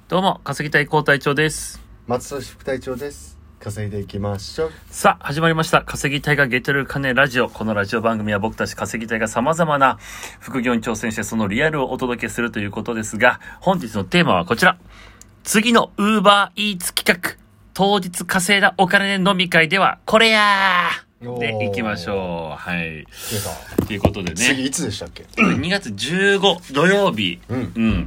どうも、稼ぎたい高隊長です。 松戸副隊長です。稼いでいきましょう。 さあ、始まりました。稼ぎたいがゲットる金ラジオ。このラジオ番組は僕たち稼ぎたいが様々な副業に挑戦してそのリアルをお届けするということですが、本日のテーマはこちら。次の Uber Eats 企画。当日稼いだお金で飲み会ではこれやーで行きましょう。はい。ということでね。 次いつでしたっけ ？2月15土曜日。 うん。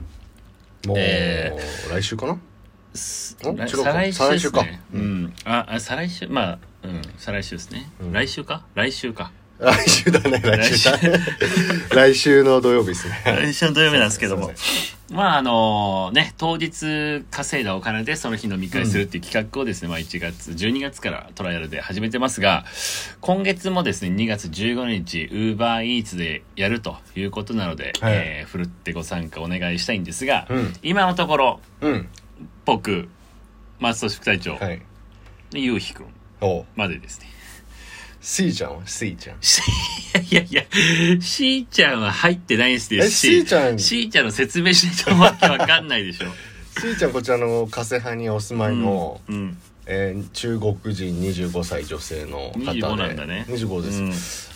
もう、来週かな？ 再来週ですね。再来週、まあ、再来週ですね。来週か来週だね、来週の土曜日ですね。 来週の土曜日なんですけども。まあ当日稼いだお金でその日飲み会するっていう企画をですね、1月、12月からトライアルで始めてますが、今月もですね、2月15日、Uber Eats でやるということなので、ふるってご参加お願いしたいんですが、今のところ、僕、松戸副隊長、ゆうひくんまでですね。 C ちゃんは C ちゃん。 いや、C ちゃんは入ってないんですよ。 C ちゃんの説明しないとわけわかんないでしょ。 C ちゃんこちらの加瀬派にお住まいの、中国人25歳女性の方で。 25なんだね。 25です。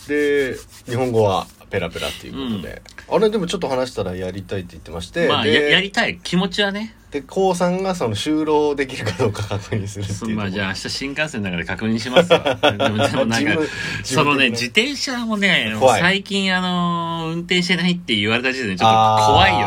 で、日本語はペラペラっていうことで。あれでもちょっと話したらやりたいって言ってまして。 まあやりたい気持ちはね。 で、コウさんがその就労できるかどうか確認するっていう。 まあじゃあ明日新幹線の中で確認しますわ。でもなんか、そのね、自転車もね、最近運転してないって言われた時点でちょっと怖いよね。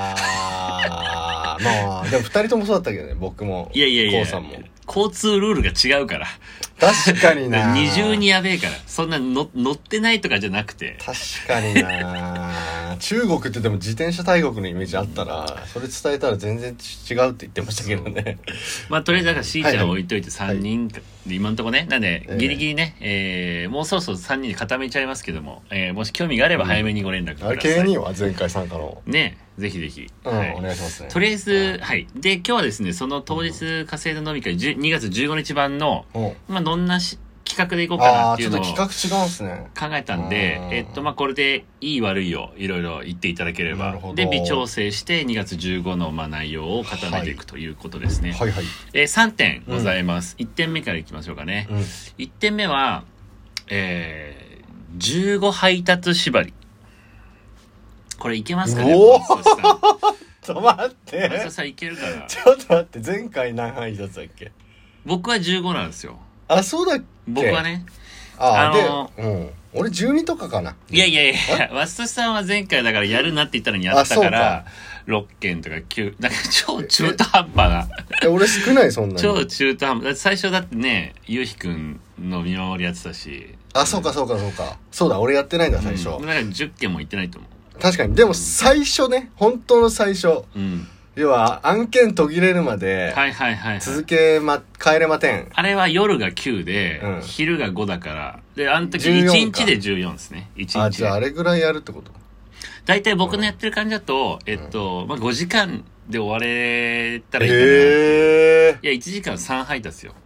まあ、でも二人ともそうだったけどね、僕も。 いや、 コウさんも。 交通ルールが違うから。 確かにな。 二重にやべえから。そんな乗ってないとかじゃなくて。 確かにな。中国ってでも自転車大国のイメージあったら、それ伝えたら全然違うって言ってましたけどね。 まあとりあえずだから C ちゃん置いといて3人で今のところね、なんでギリギリね、もうそろそろ3人で固めちゃいますけども、もし興味があれば早めにご連絡ください。 K2 は前回参加の。 ね、ぜひぜひ。 お願いしますね。 とりあえず、で、今日はですね、その当日稼いだ飲み会、2月15日版の、まあどんな企画でいこうかなっていうのをちょっと企画違うんすね。 考えたんで、まあこれでいい悪いをいろいろ言っていただければ、で微調整して2月15の内容を固めていくということですね。3点ございます。1点目からいきましょうかね。1点目は、15配達縛り。これいけますかね？ おーちょっと待って。 松田さんいけるかな？ ちょっと待って、前回何配達だっけ？ 僕は15なんですよ。 あ、そうだっけ？ 僕はね。 俺12とかかな。 いや、松田さんは前回だからやるなって言ったのにやったから、6件とか9、なんか超中途半端な。 俺少ないそんなに。 超中途半端。最初だってね、ゆうひくんの見守りやってたし。 あ、そうか。そうだ、俺やってないんだ、最初。 だから10件も行ってないと思う。 確かに。でも最初ね、本当の最初。要は案件途切れるまで帰れまてん。 あれは夜が9で、昼が5だからで、あの時1日で14ですね。1日で。 じゃああれぐらいやるってこと？ だいたい僕のやってる感じだとまあ5時間で終われたらいいかな。いや1時間3配達よ。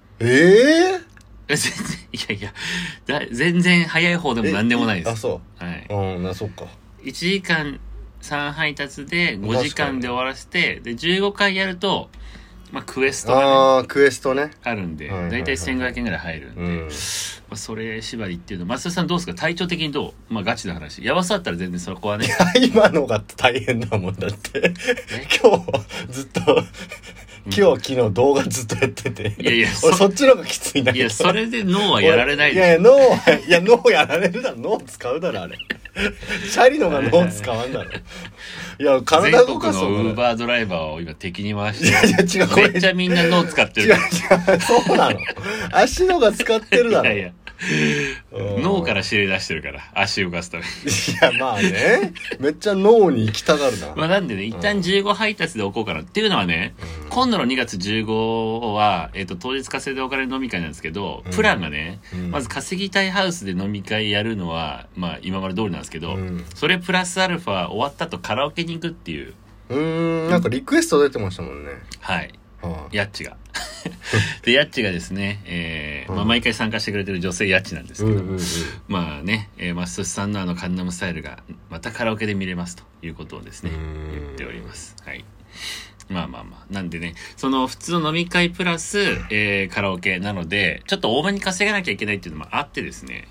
全然早い方でも何でもないです。 あ、そう。そうか。 1時間3配達で5時間で終わらせて、で15回やると、まあクエストがね、 クエストねあるんで、だいたい1500円ぐらい入るんで、まあ、それ縛りっていうの、松田さんどうですか？体調的にどう？まあガチな話。やばそうだったら全然そこはね。 今のが大変だもんだって。今日ずっと今日昨日動画ずっとやってて。 いや俺そっちの方がきついんだけど。 いやそれで脳はやられないでしょ。 いや脳やられるだろ。脳使うだろあれ。チャリのが脳使わんだろ。いや体動かすの。 全国のウーバードライバーを今敵に回して。 いや違う。 めっちゃみんな脳使ってる。違うそうなの。足のが使ってるだろ。 いや脳から指令出してるから足動かすために。 いやまあね、めっちゃ脳に行きたがるな。 まあなんでね、一旦15配達で置こうかなっていうのはね、今度の2月15は当日稼いでお金飲み会なんですけど、プランがね、まず稼ぎたいハウスで飲み会やるのはまあ今まで通りなんですけど、それプラスアルファ終わった後カラオケに行くっていう。 なんかリクエスト出てましたもんね。 はい。ヤッチが。で、ヤッチがですね、まあ、毎回参加してくれてる女性ヤッチなんですけど、まあね、マストシさんのカンナムスタイルがまたカラオケで見れますということをですね、言っております。はい。 まあなんでね、その普通の飲み会プラス、カラオケなのでちょっと多めに稼がなきゃいけないっていうのもあってですね、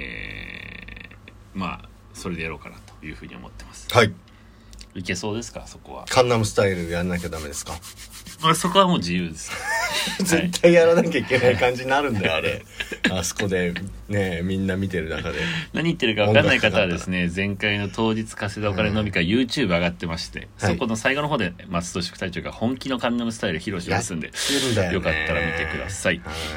まあそれでやろうかなというふうに思ってます。 はい。 いけそうですか、そこは。 カンナムスタイルやんなきゃダメですか。 そこはもう自由です。 絶対やらなきゃいけない感じになるんだよ、あれ。あそこでね、みんな見てる中で。 何言ってるか分かんない方はですね、前回の当日稼いだお金飲み会、YouTube 上がってまして、そこの最後の方で松戸宿隊長が本気のカンナムスタイル披露しますんで、よかったら見てください。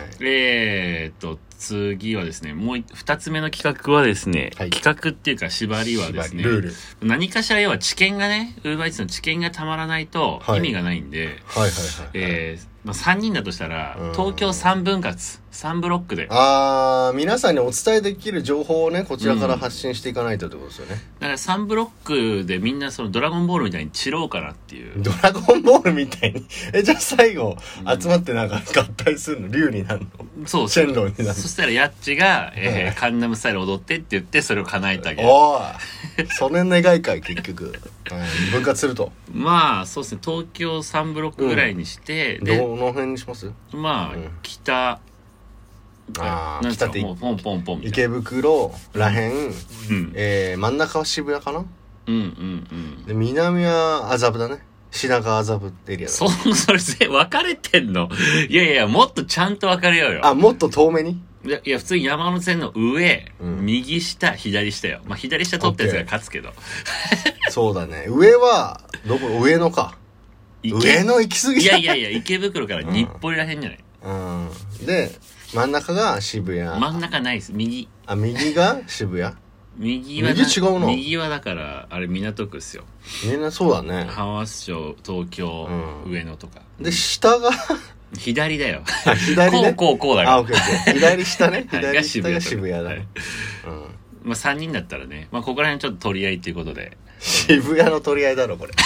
次はですね、もう2つ目の企画はですね、企画っていうか縛りはですね、 ルール。 何かしら要は知見がね、UberEatsの知見がたまらないと意味がないんで、3人だとしたら、東京3分割、3ブロックで。 皆さんにお伝えできる情報をね、こちらから発信していかないとってことですよね。 だから3ブロックでみんなそのドラゴンボールみたいに散ろうかなっていう。 ドラゴンボールみたいにじゃあ最後、集まってなんか合体するの、竜になるの。 そうチェンロンになるの。 そしたらヤッチが、カンナムスタイル踊ってって言って、それを叶えてあげる。 おーそれ願いかい、結局。分割すると。 まあ、そうですね、東京3ブロックぐらいにして、 どの辺にします？ まあ、北、 北ってもうポンポンポン池袋らへん、真ん中は渋谷かな。で南は麻布だね。品川麻布エリアだ。 それ分かれてんの？いやもっとちゃんと分かれようよ。 もっと遠目に？ いや普通に山手線の上、右下左下よ。まあ左下取ったやつが勝つけど。 そうだね。上はどこ？上野か。上野行き過ぎじゃない？ いや池袋から日暮里らへんじゃない？ で真ん中が渋谷。 真ん中ないです。右が渋谷。 右は違うの？ 右はだからあれ港区っすよ。 みんなそうだね。 浜松町、東京、上野とかで下が左だよ。 左ね。 こうだから。 オッケー。左下ね。 左下が渋谷だね。 まあ3人だったらね、まあここら辺ちょっと取り合いっていうことで。 渋谷の取り合いだろこれ。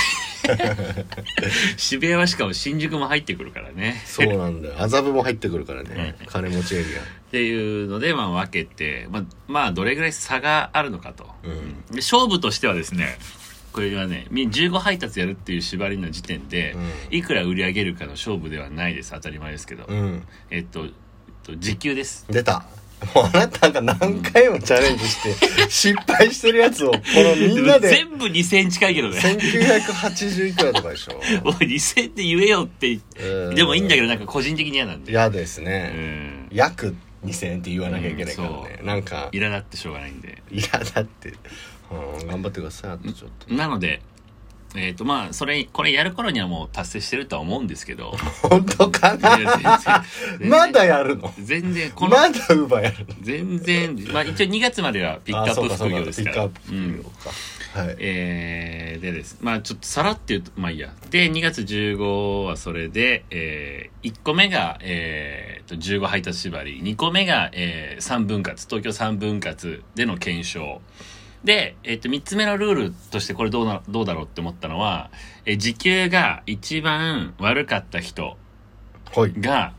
渋谷はしかも新宿も入ってくるからね。 そうなんだよ。麻布も入ってくるからね。金持ちエリア。 っていうので、まあ分けて、まあどれぐらい差があるのかと。で勝負としてはですね、これはね、15配達やるっていう縛りの時点で、いくら売り上げるかの勝負ではないです。当たり前ですけど。時給です。 出た。もうあなたが何回もチャレンジして失敗してるやつをこのみんなで全部2000円近いけどね。 1980いくらとかでしょ。 おい2000円って言えよってでもいいんだけど、なんか個人的に嫌なんで。 嫌ですね。約2000円って言わなきゃいけないからね。なんか苛立ってしょうがないんで。 苛立って頑張ってください。あとちょっとなのでまあこれやる頃にはもう達成してるとは思うんですけど。 本当かな。まだやるの？ 全然まだウーバーやるの？ 全然まあ一応2月まではピックアップ副業ですから。 ピックアップ副業か。はい。 でですまあちょっとさらって言うとまあいいや。で2月15はそれで1個目が15配達縛り、2個目が3分割、東京3分割での検証。で、3つ目のルールとしてこれどうだろうって思ったのは、時給が一番悪かった人が、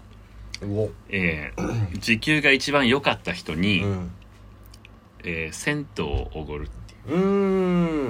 時給が一番良かった人に、銭湯をおごるっていう。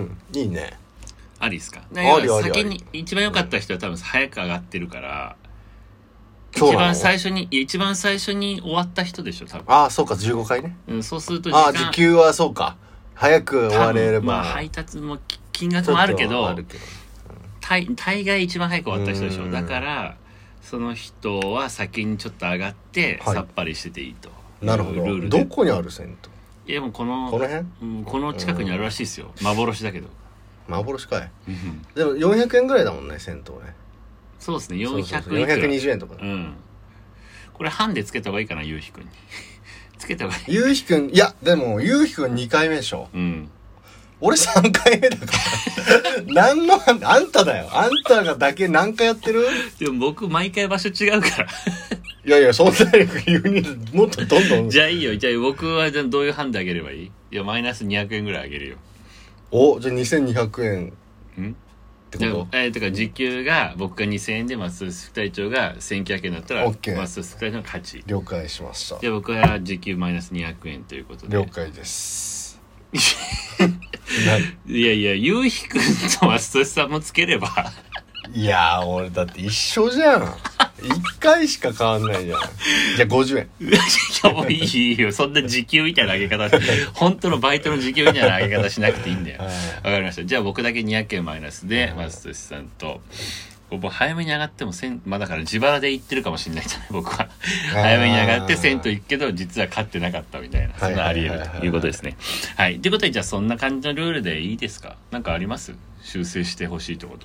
いいね。 ありですか？先に一番良かった人は多分早く上がってるから、一番最初に終わった人でしょ多分。 そうか、15回ね。 そうすると時給はそうか。早く終われれば。 まあ配達も金額もあるけど、大概一番早く終わった人でしょ。だからその人は先にちょっと上がってさっぱりしてていいと。 なるほど。ルールで。どこにある銭湯？いやもうこの辺？ この近くにあるらしいですよ。幻だけど。 幻かい。でも400円ぐらいだもんね、銭湯ね。 そうですね。 420円とか。 これハンデつけた方がいいかな、ゆうひくんに。つけた方がいい。 ゆうひくん、いやでもゆうひくん2回目でしょ。俺3回目だから何のあんただよ。あんたがだけ何回やってる？ でも僕毎回場所違うからいやそんなに言うにもっとどんどんじゃあいいよ。じゃあ僕はじゃあどういうハンデあげればいい？いやマイナス200円ぐらいあげるよ。 じゃあ2200円ってこと？ てか時給が僕が2000円で松戸副隊長が1900円だったら松戸副隊長の勝ち。 了解しました。 じゃあ僕は時給マイナス200円ということで。 了解ですいやゆうひくんと松戸さんもつければいやー俺だって一緒じゃん。1回しか変わんないじゃん。じゃあ50円。 いやもういいよ、そんな時給みたいな上げ方本当のバイトの時給みたいな上げ方しなくていいんだよ。わかりました。じゃあ僕だけ200円マイナスで松俊さんと、早めに上がってもまあだから自腹で行ってるかもしれないじゃない僕は。早めに上がって1000と行くけど実は勝ってなかったみたいな、そんなあり得るということですね。はい。ということでじゃあそんな感じのルールでいいですか？なんかあります？修正してほしいってこと。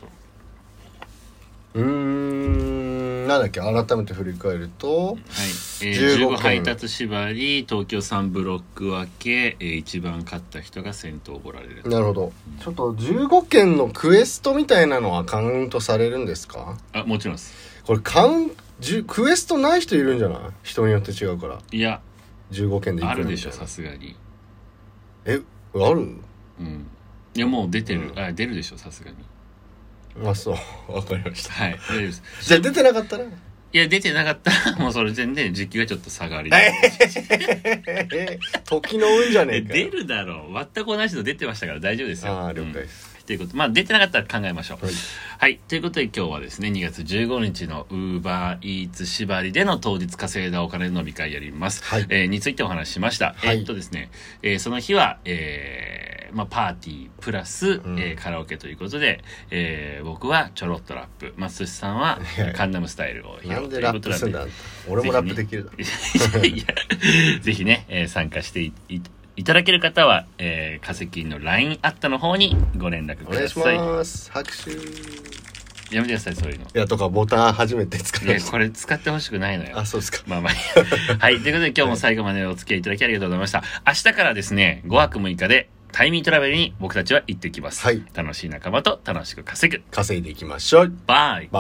なんだっけ、改めて振り返ると、はい、 15配達縛り、東京3ブロック分け、一番勝った人が先頭をおられる。 なるほど。ちょっと15件のクエストみたいなのはカウントされるんですか？ もちろんです。これクエストない人いるんじゃない？人によって違うから。 いや 15件でいくみたいな。 あるでしょ、さすがに。 ある？ いやもう出てる、出るでしょ、さすがに。 そう、わかりました。 はい、大丈夫です。 じゃあ出てなかったら？いや、出てなかったらもうそれ全然時給がちょっと下がり時の運じゃねえか。 出るだろう。全く同じの出てましたから大丈夫ですよ。 了解です。 ということ、出てなかったら考えましょう。はい。ということで今日はですね、2月15日の UberEats 縛りでの当日稼いだお金の飲み会やります。はい。についてお話ししました。ですね、その日は、パーティープラス、カラオケということで、僕はちょろっとラップ、松寿さんはカンナムスタイルを披露ということなんで。なんでラップすんだ？ 俺もラップできるだろ。 いや、ぜひね、参加していただける方は、化石の LINE アットの方にご連絡ください。 お願いします。拍手。 やめてください、そういうの。 いや、とかボタン初めて使いました。 これ使ってほしくないのよ。 そうですか。 はい。ということで今日も最後までお付き合いいただきありがとうございました。明日からですね、5泊6日でタイミートラベルに僕たちは行ってきます。はい。楽しい仲間と楽しく稼いでいきましょう。バイ。